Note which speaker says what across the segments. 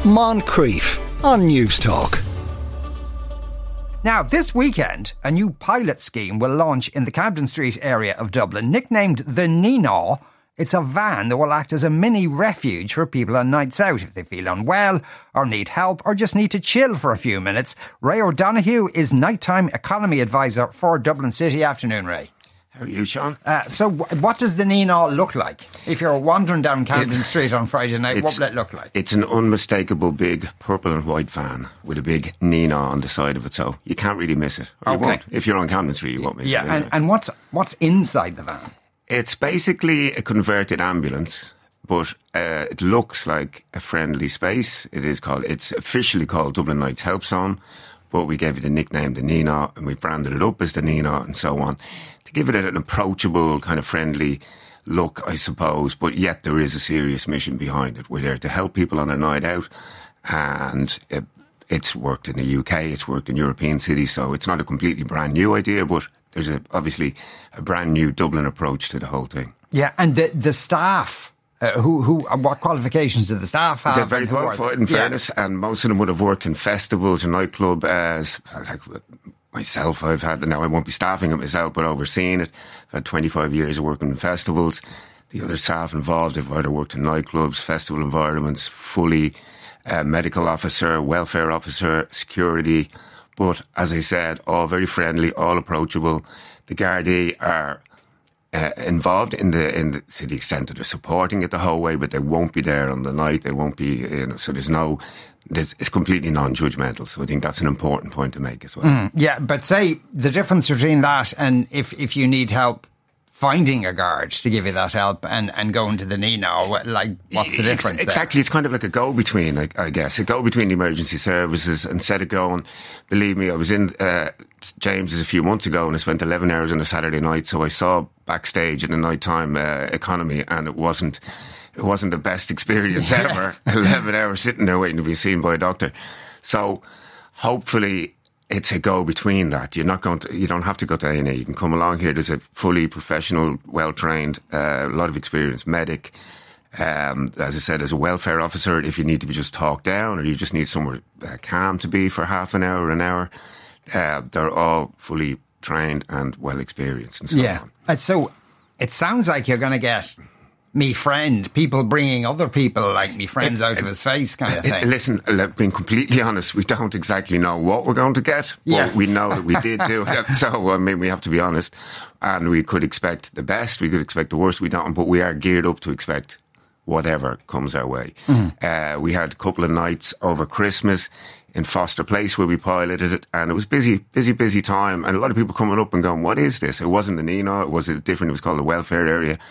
Speaker 1: Moncrief on News Talk.
Speaker 2: Now, this weekend, a new pilot scheme will launch in the Camden Street area of Dublin, nicknamed the Nina. It's a van that will act as a mini refuge for people on nights out if they feel unwell or need help or just need to chill for a few minutes. Ray O'Donoghue is nighttime economy advisor for Dublin City. Afternoon, Ray.
Speaker 3: How are you, Sean?
Speaker 2: So what does the Nina look like? If you're wandering down Camden Street on Friday night, what will it look like?
Speaker 3: It's an unmistakable big purple and white van with a big Nina on the side of it, so you can't really miss it. Or you won't. If you're on Camden Street, you won't miss it.
Speaker 2: Yeah,
Speaker 3: Anyway.
Speaker 2: and what's inside the van?
Speaker 3: It's basically a converted ambulance, but it looks like a friendly space. It's officially called Dublin Nights Help Zone, but we gave it a nickname, the Nina, and we branded it up as the Nina and so on, to give it an approachable, kind of friendly look, I suppose, but yet there is a serious mission behind it. We're there to help people on a night out, and it's worked in the UK, it's worked in European cities, so it's not a completely brand new idea, but there's obviously a brand new Dublin approach to the whole thing.
Speaker 2: Yeah, and the staff, what qualifications do the staff have?
Speaker 3: They're very qualified, in fairness, and most of them would have worked in festivals and nightclub. Like myself, now I won't be staffing it myself, but overseeing it. I've had 25 years of working in festivals. The other staff involved have either worked in nightclubs, festival environments, fully medical officer, welfare officer, security. But as I said, all very friendly, all approachable. The Gardaí are involved to the extent that they're supporting it the whole way, but they won't be there on the night. They won't be, so it's completely non-judgmental. So I think that's an important point to make as well.
Speaker 2: Yeah, but say the difference between that and if you need help finding a guard to give you that help and going to the Nina, like, what's the difference?
Speaker 3: Exactly, it's kind of like a go-between, I guess. A go-between the emergency services. Instead of going, believe me, I was in James's a few months ago and I spent 11 hours on a Saturday night, so I saw backstage in the nighttime economy, and it wasn't the best experience ever. 11 hours sitting there waiting to be seen by a doctor. So hopefully it's a go between that. You don't have to go to A&E. You can come along here. There's a fully professional, well-trained, a lot of experienced medic. As I said, as a welfare officer, if you need to be just talked down or you just need somewhere calm to be for half an hour, they're all fully trained and well experienced and so on.
Speaker 2: And so it sounds like you're going to get people bringing other people, like me friends out of his face kind of thing.
Speaker 3: Listen, being completely honest, we don't exactly know what we're going to get, but we know that we did do it. So, I mean, we have to be honest, and we could expect the best, we could expect the worst, we don't, but we are geared up to expect whatever comes our way. We had a couple of nights over Christmas in Foster Place where we piloted it, and it was busy time, and a lot of people coming up and going, what is this? It wasn't the Nina, it was different, it was called the welfare area.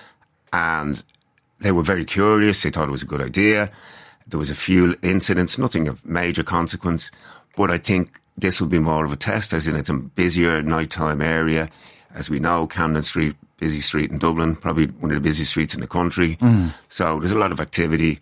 Speaker 3: And they were very curious. They thought it was a good idea. There was a few incidents, nothing of major consequence. But I think this will be more of a test, as in it's a busier nighttime area. As we know, Camden Street, busy street in Dublin, probably one of the busiest streets in the country. So there's a lot of activity.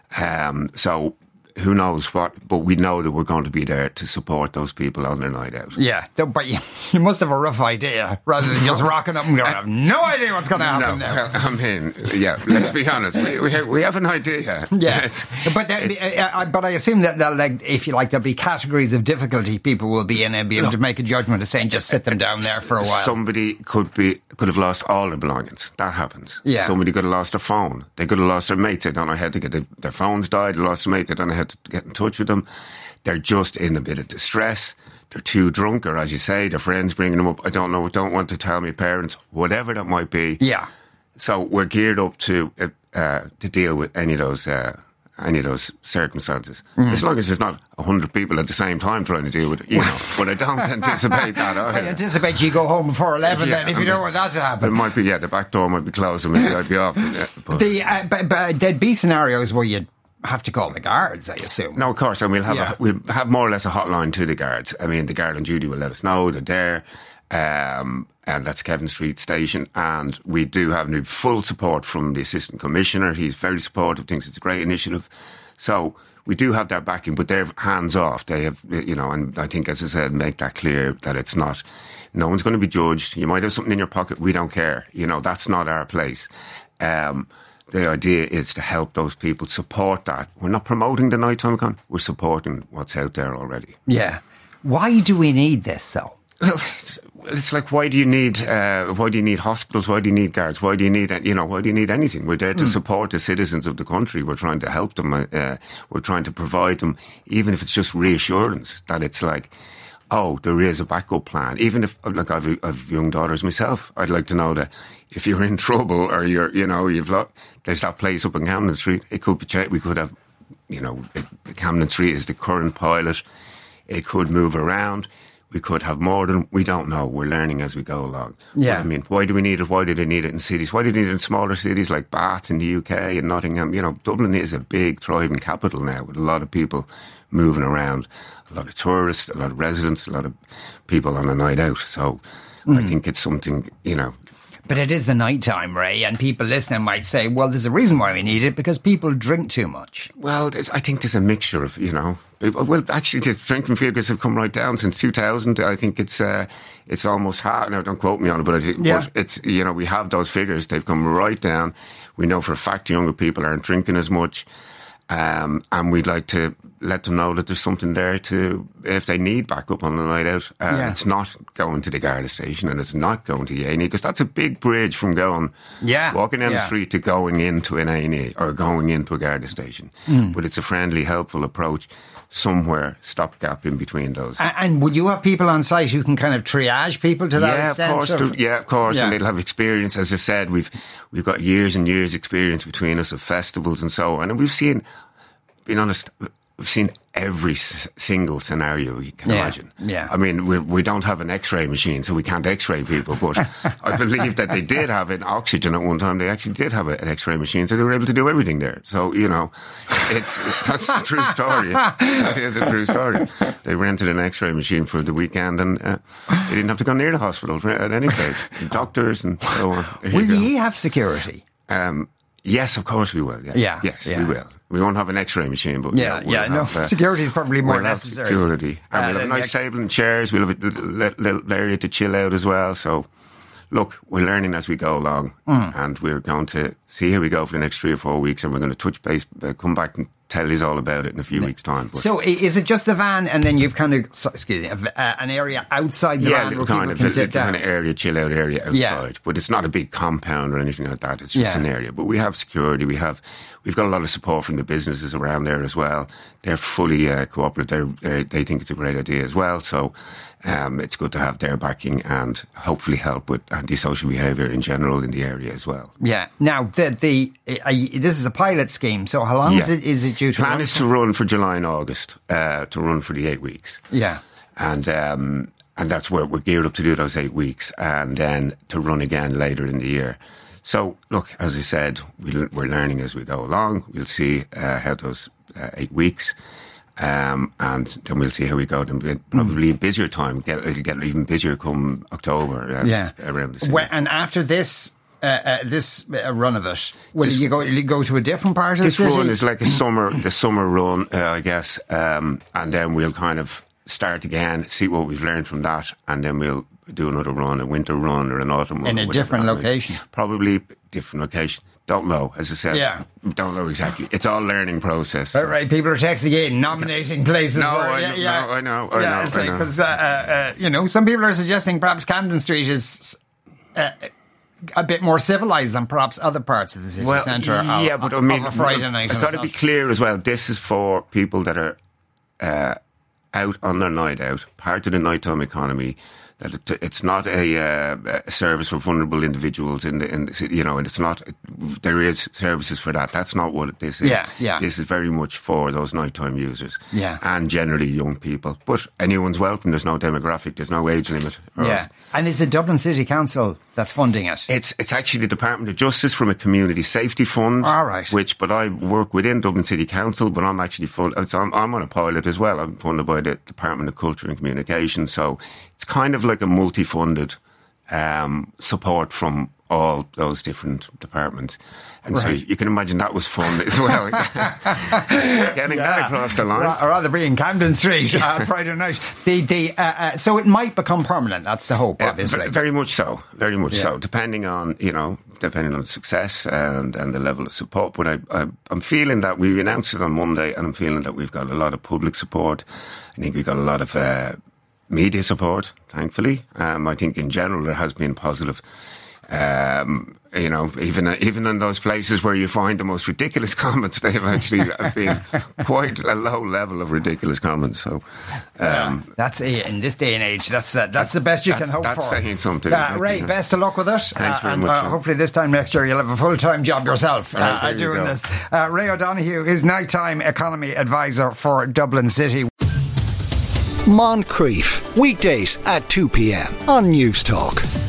Speaker 3: So who knows what, but we know that we're going to be there to support those people on their night out.
Speaker 2: Yeah, but you must have a rough idea rather than just rocking up and going, I have no idea what's going to happen now.
Speaker 3: I mean, let's be honest, we have an idea.
Speaker 2: Yeah, but I assume that if you like, there'll be categories of difficulty people will be in and be able to make a judgment of saying just sit them down there for a while.
Speaker 3: Somebody could have lost all their belongings. That happens.
Speaker 2: Yeah.
Speaker 3: Somebody could have lost their phone. They could have lost their mates. They don't know how to get their phones died. They lost their mates. They don't know how to get in touch with them. They're just in a bit of distress. They're too drunk, or as you say, their friends bringing them up. I don't know. Don't want to tell my parents. Whatever that might be.
Speaker 2: Yeah.
Speaker 3: So we're geared up to deal with any of those circumstances. As long as there's not 100 people at the same time trying to deal with it, But I don't anticipate that either.
Speaker 2: I anticipate you go home before 11 then, if you don't want that to happen.
Speaker 3: It might be, the back door might be closed and maybe I'd be off.
Speaker 2: But there'd be scenarios where you'd have to call the guards, I assume.
Speaker 3: No, of course, and we'll have more or less a hotline to the guards. I mean, the guard on duty will let us know they're there, and that's Kevin Street Station. And we do have full support from the Assistant Commissioner. He's very supportive, thinks it's a great initiative. So we do have their backing, but they're hands off. They have, and I think, as I said, make that clear that it's not. No one's going to be judged. You might have something in your pocket. We don't care. That's not our place. the idea is to help those people, support that. We're not promoting the nighttime economy, we're supporting what's out there already.
Speaker 2: Yeah. Why do we need this, though?
Speaker 3: Well, it's like, why do you need hospitals? Why do you need guards? Why do you need anything? We're there to support the citizens of the country. We're trying to help them. We're trying to provide them, even if it's just reassurance that it's like, oh, there is a backup plan. Even if, like, I've young daughters myself, I'd like to know that if you're in trouble or there's that place up in Camden Street. It could be, we could have, Camden Street is the current pilot. It could move around. We could have more than, we don't know. We're learning as we go along.
Speaker 2: Yeah.
Speaker 3: But, I mean, why do we need it? Why do they need it in cities? Why do they need it in smaller cities like Bath in the UK and Nottingham? Dublin is a big, thriving capital now with a lot of people moving around, a lot of tourists, a lot of residents, a lot of people on a night out. So I think it's something,
Speaker 2: But it is the night time, Ray, and people listening might say, well, there's a reason why we need it, because people drink too much.
Speaker 3: Well, I think there's a mixture of, people. Well, actually, the drinking figures have come right down since 2000. I think it's almost half. Now, don't quote me on it, but I think but it's, we have those figures. They've come right down. We know for a fact younger people aren't drinking as much. And we'd like to let them know that there's something there to, if they need backup on the night out. It's not going to the Garda station and it's not going to the A&E, because that's a big bridge from walking down the street to going into an A&E or going into a Garda station. But it's a friendly, helpful approach. Somewhere stopgap in between those.
Speaker 2: And would you have people on site who can kind of triage people to that extent?
Speaker 3: Of course. And they'll have experience. As I said, we've got years and years experience between us of festivals and so on. And we've seen, being honest, we've seen every single scenario you can imagine.
Speaker 2: Yeah.
Speaker 3: I mean, we don't have an X-ray machine, so we can't X-ray people. But I believe that they did have an oxygen at one time. They actually did have an X-ray machine, so they were able to do everything there. So, that's a true story. That is a true story. They rented an X-ray machine for the weekend, and they didn't have to go near the hospital at any stage. Doctors and so on.
Speaker 2: Will you have security?
Speaker 3: Yes, of course we will. Yes. Yes, we will. We won't have an X-ray machine, but
Speaker 2: security is probably more necessary.
Speaker 3: Security, and we'll have a nice table and chairs. We'll have a little area to chill out as well. So, look, we're learning as we go along, and we're going to see how we go for the next 3 or 4 weeks, and we're going to touch base, come back and tell you all about it in a few weeks' time. But
Speaker 2: so, is it just the van, and then you've kind of, an area outside the van where people can sit down?
Speaker 3: Kind of area, chill out area outside, but it's not a big compound or anything like that. It's just an area. But we have security. We've got a lot of support from the businesses around there as well. They're fully cooperative. They think it's a great idea as well. So it's good to have their backing and hopefully help with antisocial behaviour in general in the area as well.
Speaker 2: Yeah. Now, this is a pilot scheme. So how long is it due to run?
Speaker 3: Plan is to run for July and August, to run for the 8 weeks.
Speaker 2: Yeah.
Speaker 3: And that's where we're geared up to do those 8 weeks, and then to run again later in the year. So, look, as I said, we're learning as we go along. We'll see how those 8 weeks, and then we'll see how we go. Then probably a busier time. It'll get even busier come October. Around the same.
Speaker 2: And after this run of it, will you go to a different part of the city?
Speaker 3: This run is like the summer run, I guess, and then we'll kind of start again, see what we've learned from that, and then we'll do another run, a winter run or an autumn run.
Speaker 2: In a different location?
Speaker 3: Probably different location. Don't know, as I said. Don't know exactly. It's all learning process.
Speaker 2: So. Right, people are texting in, nominating places.
Speaker 3: I know.
Speaker 2: Because, some people are suggesting perhaps Camden Street is a bit more civilised than perhaps other parts of the city centre
Speaker 3: but I mean,
Speaker 2: of a Friday night.
Speaker 3: I've got to be clear as well, this is for people that are out on their night out, part of the nighttime economy. That it's not a service for vulnerable individuals in the city, and it's not. There is services for that. That's not what this is. This is very much for those nighttime users, and generally young people. But anyone's welcome. There's no demographic. There's no age limit.
Speaker 2: And it's the Dublin City Council that's funding it.
Speaker 3: It's actually the Department of Justice from a community safety fund.
Speaker 2: All right.
Speaker 3: But I work within Dublin City Council. But I'm actually I'm on a pilot as well. I'm funded by the Department of Culture and Communication. So. It's kind of like a multi-funded support from all those different departments. And so you can imagine that was fun as well. Getting that across the line.
Speaker 2: Rather be in Camden Street Friday night. So it might become permanent. That's the hope, obviously.
Speaker 3: Very much so. Very much so. Depending on success and the level of support. But I'm feeling that we announced it on Monday, and I'm feeling that we've got a lot of public support. I think we've got a lot of media support, thankfully. I think in general there has been positive. Even in those places where you find the most ridiculous comments, they've actually been quite a low level of ridiculous comments. So
Speaker 2: that's in this day and age. That's the best you can hope for.
Speaker 3: That's saying something.
Speaker 2: Ray, best of luck with it.
Speaker 3: Thanks very much.
Speaker 2: Hopefully this time next year you'll have a full-time job yourself doing this. Ray O'Donoghue is nighttime economy advisor for Dublin City.
Speaker 1: Moncrief, weekdays at 2 p.m. on News Talk.